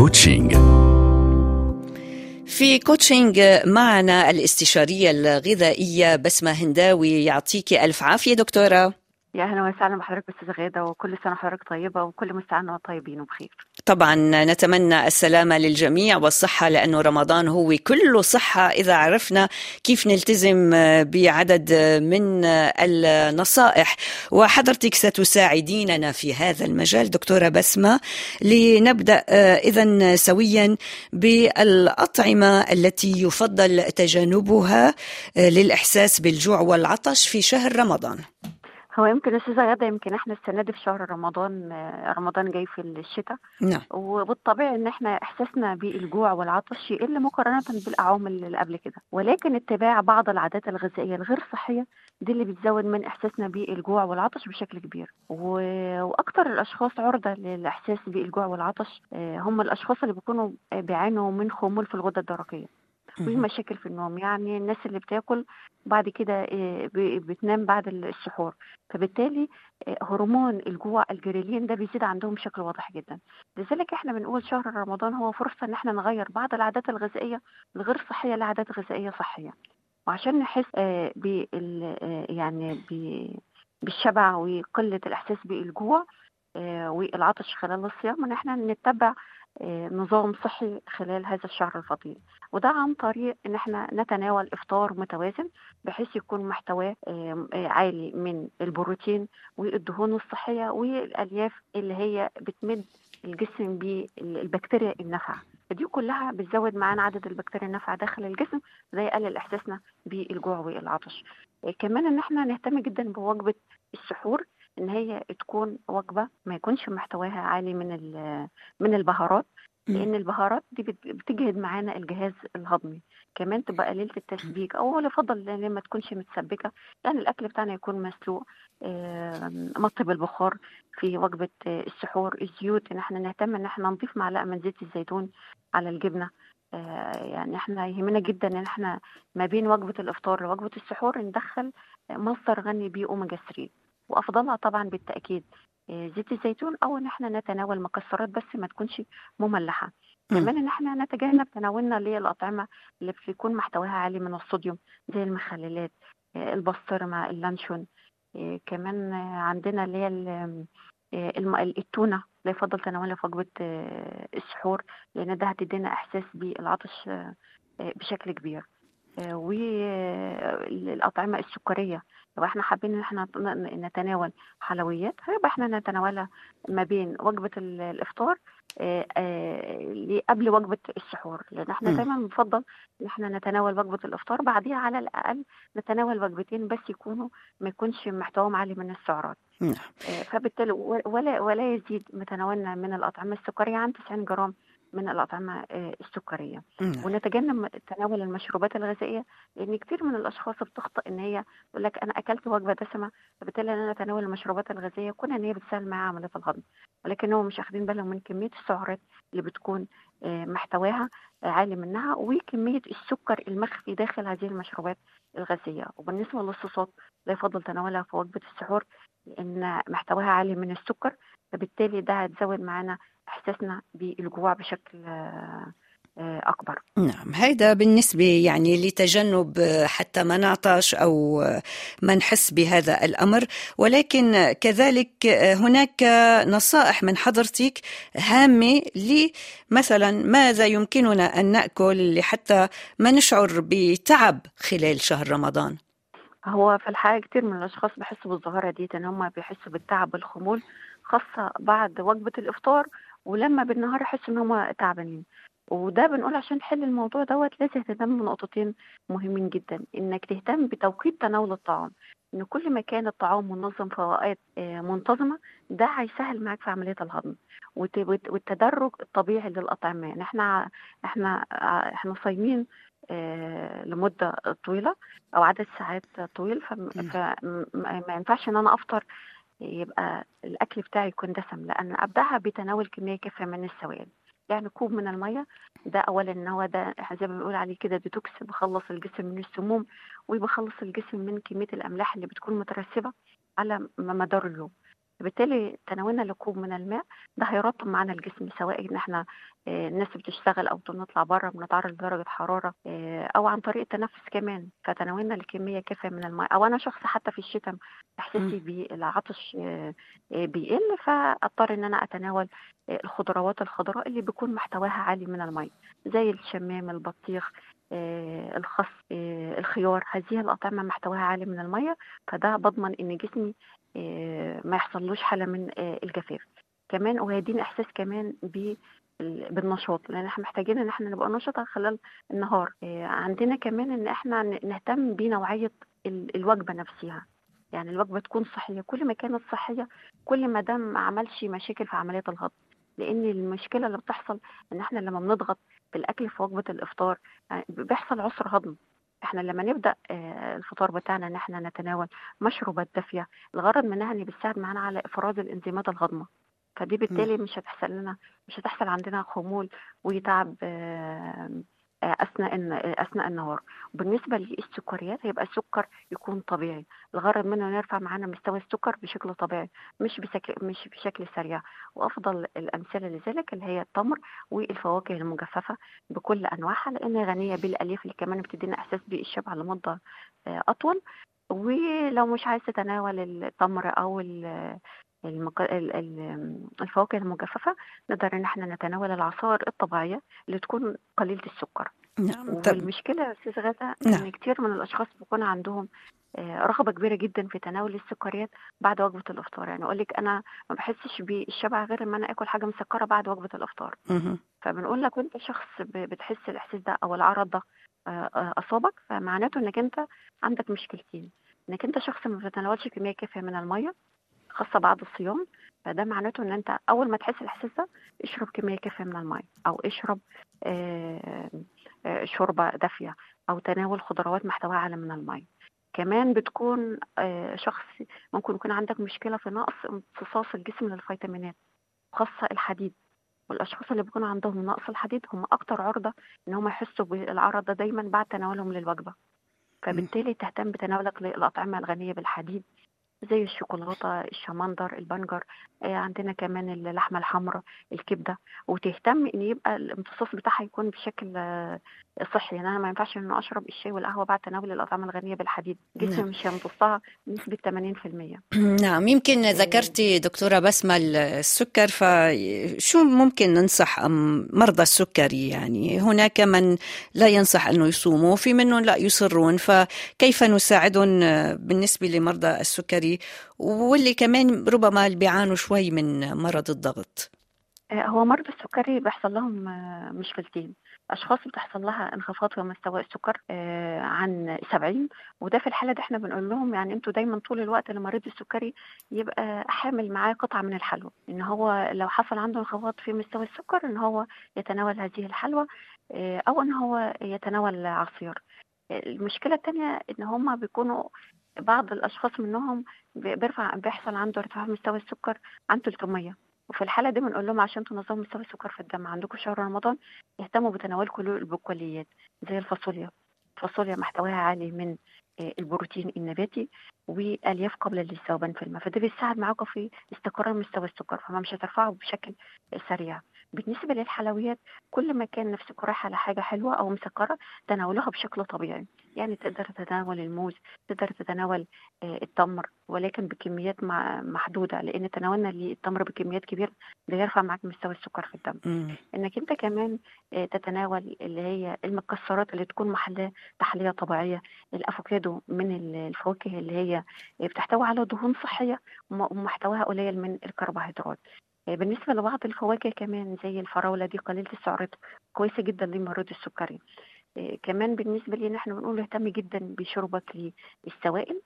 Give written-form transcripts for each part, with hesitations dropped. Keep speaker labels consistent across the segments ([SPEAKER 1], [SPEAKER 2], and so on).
[SPEAKER 1] كوتشينج.
[SPEAKER 2] في كوتشينج معنا الاستشارية الغذائية بسمة هنداوي. يعطيك ألف عافية دكتورة.
[SPEAKER 3] يا أهلا وسهلا بحضرتك أستاذة غادة، وكل سنة وحضرتك طيبة وكل مستعان طيبين وبخير.
[SPEAKER 2] طبعا نتمنى السلامة للجميع والصحة، لأنه رمضان هو كله صحة إذا عرفنا كيف نلتزم بعدد من النصائح، وحضرتك ستساعديننا في هذا المجال دكتورة بسمة. لنبدأ إذن سويا بالأطعمة التي يفضل تجنبها للإحساس بالجوع والعطش في شهر رمضان.
[SPEAKER 3] هو يمكن أستاذة غادة، يمكن احنا السنة دي في شهر رمضان جاي في الشتاء.
[SPEAKER 2] نعم.
[SPEAKER 3] وبالطبيعي ان احنا احساسنا بالجوع والعطش يقل مقارنة بالاعوام اللي قبل كده، ولكن اتباع بعض العادات الغذائية الغير صحية دي اللي بتزود من احساسنا بالجوع والعطش بشكل كبير. واكتر الاشخاص عرضة للاحساس بالجوع والعطش هم الاشخاص اللي بيكونوا بيعانوا من خمول في الغدة الدرقية ومشاكل في النوم. يعني الناس اللي بتاكل بعد كده بتنام بعد السحور، فبالتالي هرمون الجوع الجريلين ده بيزيد عندهم بشكل واضح جدا. لذلك احنا بنقول شهر رمضان هو فرصة ان احنا نغير بعض العادات الغذائية الغير صحية لعادات غذائية صحية، وعشان نحس بالشبع وقلة الإحساس بالجوع والعطش خلال الصيام، ان احنا نتبع نظام صحي خلال هذا الشهر الفضيل. وده عن طريق ان احنا نتناول افطار متوازن بحيث يكون محتواه عالي من البروتين والدهون الصحية والالياف اللي هي بتمد الجسم بالبكتيريا النافعة. فدي كلها بتزود معانا عدد البكتيريا النافعة داخل الجسم، ده يقلل احساسنا بالجوع والعطش. كمان ان احنا نهتم جدا بوجبة السحور، ان هي تكون وجبة ما يكونش محتواها عالي من البهارات، لان البهارات دي بتجهد معانا الجهاز الهضمي. كمان تبقى قليله التسبيك، او يفضل ان ما تكونش متسبكه، يعني الاكل بتاعنا يكون مسلوق مطهي بالبخار. في وجبه السحور الزيوت ان احنا نهتم ان احنا نضيف معلقه من زيت الزيتون على الجبنه. يعني احنا يهمنا جدا ان احنا ما بين وجبه الافطار لوجبه السحور ندخل مصدر غني باوميجا 3، وافضلها طبعا بالتاكيد زيت الزيتون، او ان احنا نتناول مكسرات بس ما تكونش مملحه. كمان ان احنا نتجنب تناولنا للاطعمه اللي بيكون محتواها عالي من الصوديوم زي المخللات، البسطرمه، اللانشون. كمان عندنا اللي هي التونه لا يفضل تناولها في وجبه السحور، لان ده هتدينا احساس بالعطش بشكل كبير. والأطعمة السكرية لو احنا حابين ان احنا نتناول حلويات، هيبقى احنا نتناولها ما بين وجبة الافطار قبل وجبة السحور، لان احنا دايما بنفضل ان احنا نتناول وجبة الافطار بعديها على الاقل نتناول وجبتين بس ما يكونش محتواهم عالي من السعرات. فبالتالي ولا يزيد متناولنا من الأطعمة السكرية عن 90 جرام من الأطعمة السكرية. ونتجنب تناول المشروبات الغازية، لأن كتير من الأشخاص بتخطئ إن هي تقول لك أنا أكلت وجبة دسمة، فبالتالي أنا أتناول المشروبات الغازية كون إن هي بتسهل معاها عملية الهضم، ولكن هم مش أخدين بالهم من كمية السعرات اللي بتكون محتواها عالي منها، وكمية السكر المخفي داخل هذه المشروبات الغازية. وبالنسبة للصوصات لا يفضل تناولها في وجبة السحور لأن محتواها عالي من السكر، فبالتالي ده هتزود معانا إحساسنا بالجوع بشكل أكبر.
[SPEAKER 2] نعم، هذا بالنسبة يعني لتجنب حتى ما نعطش أو ما نحس بهذا الأمر. ولكن كذلك هناك نصائح من حضرتك هامة مثلا ماذا يمكننا أن نأكل حتى ما نشعر بتعب خلال شهر رمضان؟
[SPEAKER 3] هو في الحقيقة كتير من الأشخاص بيحسوا بالظاهرة دي، إن هم بيحسوا بالتعب والخمول خاصة بعد وجبة الإفطار، ولما بالنهار يحسوا إن هم تعبانين. وده بنقول عشان تحل الموضوع دوت لازم تهتم بنقطتين مهمين جدا، إنك تهتم بتوقيت تناول الطعام. إن كل ما كان الطعام منظم في أوقات منتظمة، ده هيسهل معاك في عملية الهضم والتدرج الطبيعي للأطعمة. يعني احنا صايمين لمدة طويلة أو عدد ساعات طويل، فما ينفعش إن أنا أفطر يبقى الأكل بتاعي يكون دسم، لأن أبدأها بتناول كمية كافية من السوائل. يعني كوب من المية ده أولا إن هو ده زي ما بنقول عليه كده ديتوكس، بخلص الجسم من السموم وبخلص الجسم من كمية الأملاح اللي بتكون مترسبة على مدار اليوم. فبالتالي تناولنا لكوب من الماء ده هيرطب معانا الجسم، سواء ان احنا الناس بتشتغل او بنطلع بره بنتعرض لدرجه حراره، او عن طريق التنفس كمان. فتناولنا لكميه كافيه من الماء، او انا شخص حتى في الشتاء
[SPEAKER 2] مم.
[SPEAKER 3] احساسي بالعطش بيقل، فاضطر ان انا اتناول الخضروات الخضراء اللي بيكون محتواها عالي من الماء، زي الشمام، البطيخ، الخس، الخيار. هذه الأطعمة محتواها عالي من المية، فده بضمن إن جسمي ما يحصلوش حالة من الجفاف. كمان وهيدينا إحساس كمان بالنشاط، لأن احنا محتاجين إن احنا نبقى نشطة خلال النهار. عندنا كمان إن احنا نهتم بنوعية الوجبة نفسها، يعني الوجبة تكون صحية. كل ما كانت صحية كل ما ده ما عملش مشاكل في عملية الهضم، لأن المشكلة اللي بتحصل إن احنا لما بنضغط بالأكل في وجبة الإفطار بيحصل عسر هضم. احنا لما نبدأ الفطار بتاعنا ان احنا نتناول مشروبات دافية، الغرض منها ان بتساعد معانا على افراز الانزيمات الهضمة، فدي
[SPEAKER 2] مم.
[SPEAKER 3] بالتالي مش هتحصل عندنا خمول وتعب اثناء النهار. وبالنسبه للسكريات هيبقى السكر يكون طبيعي، الغرض منه نرفع معانا مستوى السكر بشكل طبيعي، مش بشكل سريع. وافضل الامثله لذلك اللي هي التمر والفواكه المجففه بكل انواعها، لان غنيه بالالياف اللي كمان بتدينا احساس بالشبع لمده اطول. ولو مش عايز تتناول التمر او الفواكه المجففة، نقدر ان احنا نتناول العصائر الطبيعية اللي تكون قليلة السكر.
[SPEAKER 2] نعم. طب.
[SPEAKER 3] والمشكلة يا أستاذ غادة
[SPEAKER 2] نعم.
[SPEAKER 3] إن كتير من الأشخاص بيكون عندهم رغبة كبيرة جدا في تناول السكريات بعد وجبة الإفطار. يعني أقول لك أنا ما بحسش بالشبع غير إما أنا آكل حاجة مسكرة بعد وجبة الإفطار.
[SPEAKER 2] مهم.
[SPEAKER 3] فبنقول لك وأنت شخص بتحس الإحساس ده أو العرض ده أصابك، فمعناته إنك أنت عندك مشكلتين: إنك أنت شخص ما بتتناولش كمية كافية من المية خاصة بعد الصيام، فده معناته ان انت اول ما تحس الاحساس ده اشرب كمية كافية من الماء، او اشرب آه، شوربة دافية، او تناول خضروات محتواها اعلى من الماء. كمان بتكون شخص ممكن يكون عندك مشكلة في نقص امتصاص الجسم للفيتامينات، خاصة الحديد. والاشخاص اللي بيكون عندهم نقص الحديد هم اكتر عرضة ان هم يحسوا بالعرض ده دايما بعد تناولهم للوجبة.
[SPEAKER 2] مم.
[SPEAKER 3] فبالتالي تهتم بتناولك للأطعمة الغنية بالحديد، زي الشوكولاتة، الشمندر، البنجر، عندنا كمان اللحمة الحمراء، الكبدة. وتهتم ان يبقى الامتصاص بتاعها يكون بشكل صحي. يعني انا ما ينفعش ان اشرب الشاي والقهوة بعد تناول الاطعمة الغنية بالحديد،
[SPEAKER 2] نعم.
[SPEAKER 3] جسمي مش هيمتصها بنسبة 80%.
[SPEAKER 2] نعم. يمكن
[SPEAKER 3] آه،
[SPEAKER 2] ذكرتي دكتورة بسمة السكر، فشو ممكن ننصح مرضى السكري؟ يعني هناك من لا ينصح أنه يصوموا، وفي منهم لا يصرون، فكيف نساعدهم بالنسبة لمرضى السكري واللي كمان ربما بيعانوا شوي من مرض الضغط؟
[SPEAKER 3] هو مرضى السكري بيحصل لهم مشكلتين: أشخاص بتحصل لها انخفاض في مستوى السكر عن 70، وده في الحالة دي احنا بنقول لهم يعني انتوا دايما طول الوقت لمريض السكري يبقى حامل معاه قطعة من الحلوى، ان هو لو حصل عنده انخفاض في مستوى السكر ان هو يتناول هذه الحلوى، او ان هو يتناول عصير. المشكلة التانية ان هما بيكونوا بعض الأشخاص منهم بيحصل عنده ارتفاع في مستوى السكر عن 300. وفي الحالة دي بنقول لهم عشان تنظموا مستوى السكر في الدم عندكم شهر رمضان، اهتموا بتناول كل البقوليات زي الفاصوليا. الفاصوليا محتواها عالي من البروتين النباتي والياف قابله للذوبان في الماء، فده بيساعد معاكم في استقرار مستوى السكر، فما مش هترفعه بشكل سريع. بالنسبه للحلويات، كل ما كان نفسك رايحه على حاجه حلوه او مسكره تناولها بشكل طبيعي. يعني تقدر تتناول الموز، تقدر تتناول التمر، ولكن بكميات محدوده، لان تناولنا للتمر بكميات كبيره بيرفع معاك مستوى السكر في الدم.
[SPEAKER 2] مم.
[SPEAKER 3] انك انت كمان تتناول اللي هي المكسرات اللي تكون محلاه تحليه طبيعيه. الافوكادو من الفواكه اللي هي بتحتوي على دهون صحيه ومحتواها قليل من الكربوهيدرات. بالنسبه لبعض الفواكه كمان زي الفراوله، دي قليله السعرات، كويسه جدا لمريض السكري. كمان بالنسبه لي احنا بنقول اهتم جدا بشربك للسوائل،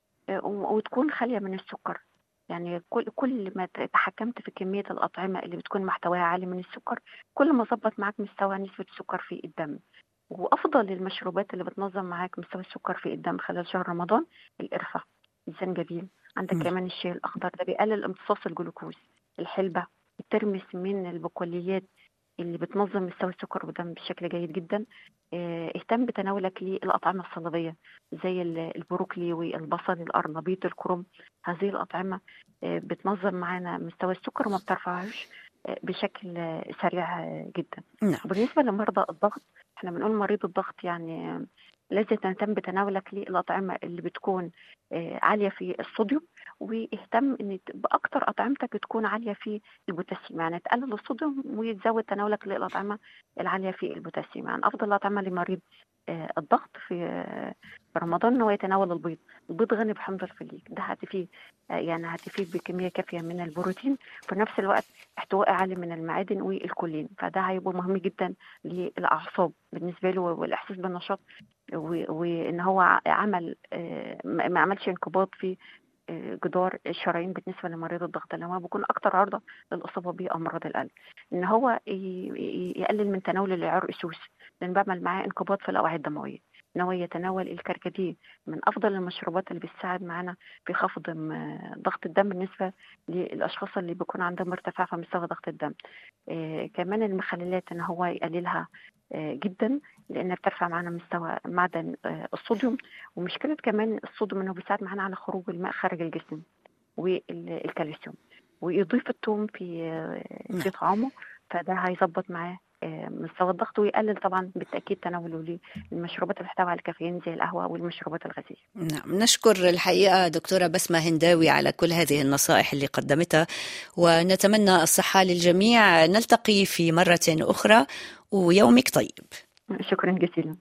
[SPEAKER 3] وتكون خاليه من السكر. يعني كل ما تحكمت في كميه الاطعمه اللي بتكون محتواها عالي من السكر، كل ما ظبط معاك مستوى نسبه السكر في الدم. وافضل المشروبات اللي بتنظم معاك مستوى السكر في الدم خلال شهر رمضان: القرفه، الزنجبيل، عندك
[SPEAKER 2] مم.
[SPEAKER 3] كمان الشاي الاخضر، ده بيقلل امتصاص الجلوكوز. الحلبه، الترمس من البقوليات اللي بتنظم مستوى السكر والدم بشكل جيد جدا. اهتم بتناولك للأطعمة الصلبية زي البروكلي والبصل القرنبيط الكرنب. هذه الأطعمة بتنظم معانا مستوى السكر وما بترفعهوش بشكل سريع جدا.
[SPEAKER 2] نعم.
[SPEAKER 3] وبالنسبة لمرضى الضغط، احنا بنقول مريض الضغط يعني لازم تهتم بتناولك للأطعمة اللي بتكون عالية في الصوديوم، واهتم ان باكتر اطعمتك تكون عاليه في البوتاسيوم، يعني تقلل الصوديوم وتزود تناولك للاطعمه العاليه في البوتاسيوم. يعني افضل الاطعمه لمريض الضغط في رمضان ان هو يتناول البيض. البيض غني بحمض الفوليك، ده هتفيد يعني هتفيد بكميه كافيه من البروتين، في نفس الوقت احتواء عالي من المعادن والكولين، فده هيبقى مهم جدا للاعصاب بالنسبه له والاحساس بالنشاط، وان هو ما عملش انقباض في جدار الشرايين بالنسبه لمريض الضغط اللي هو بيكون اكتر عرضه للاصابه بامراض القلب. ان هو يقلل من تناول العرق سوس، لان بعمل معاه انقباض في الاوعيه الدمويه. ان هو يتناول الكركديه، من افضل المشروبات اللي بتساعد معانا في خفض ضغط الدم بالنسبه للاشخاص اللي بيكون عندهم ارتفاع في مستوى ضغط الدم. كمان المخللات ان هو يقللها جدا، لأنها بترفع معنا مستوى معدن الصوديوم. ومشكلة كمان الصوديوم إنه بيساعد معنا على خروج الماء خارج الجسم والكالسيوم. ويضيف الثوم في طعامه، فده هيظبط معاه مستوى الضغط، ويقلل طبعا بالتأكيد تناوله للمشروبات اللي تحتوي على الكافيين زي القهوة والمشروبات الغازية.
[SPEAKER 2] نعم، نشكر الحقيقة دكتورة بسمة هنداوي على كل هذه النصائح اللي قدمتها، ونتمنى الصحة للجميع. نلتقي في مرة أخرى، ويومك طيب.
[SPEAKER 3] شكرا جزيلا.